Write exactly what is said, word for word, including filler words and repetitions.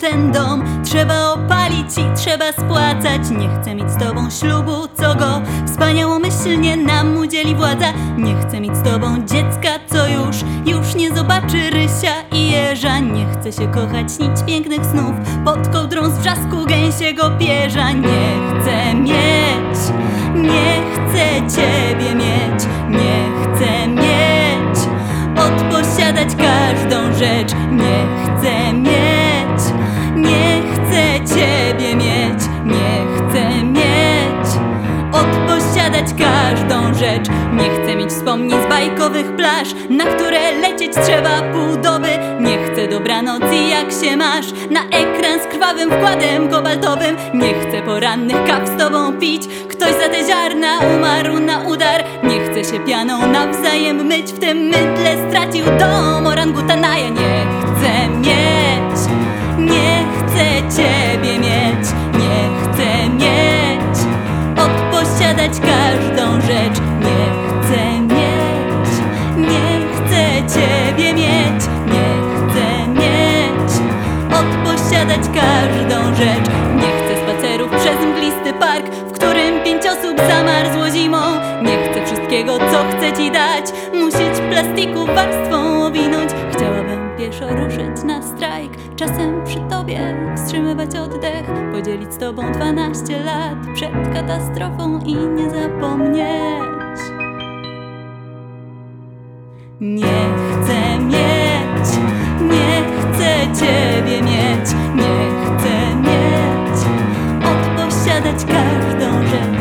ten dom trzeba opalić i trzeba spłacać. Nie chcę mieć z tobą ślubu, co go wspaniałomyślnie nam udzieli władza. Nie chcę mieć z tobą dziecka, co już, już nie zobaczy Rysia i Jerza. Nie chcę się kochać, nić pięknych snów pod kołdrą z wrzasku gęsiego pierza. Nie chcę mieć, nie chcę ciebie mieć, nie chcę mieć, odposiadać każdą rzecz. Nie chcę mieć, nie chcę ciebie mieć, nie chcę mieć, odposiadać każdą rzecz. Nie chcę mieć wspomnień z bajkowych plaż, na które lecieć trzeba pół doby. Nie chcę dobranoc i jak się masz na ekran z krwawym wkładem kobaltowym. Nie chcę porannych kaw z tobą pić, ktoś za te ziarna umarł na udar. Nie chcę się pianą nawzajem myć, w tym mydle stracił dom orangutana. Ja nie chcę mieć, nie chcę ciebie mieć, nie chcę mieć, odposiadać każdą rzecz. Nie chcę mieć, nie chcę ciebie mieć, nie chcę mieć, odposiadać każdą rzecz. Nie chcę spacerów przez mglisty park, w którym pięć osób zamarzło zimą. Nie chcę wszystkiego, co chcę ci dać, musieć plastiku warstwą owinąć. Chciałabym pieszo ruszyć na strajk, czasem przy tobie wstrzymywać oddech, podzielić z tobą dwanaście lat przed katastrofą i nie zapomnieć. Nie chcę mieć, nie chcę ciebie mieć, nie chcę mieć, odposiadać każdą rzecz.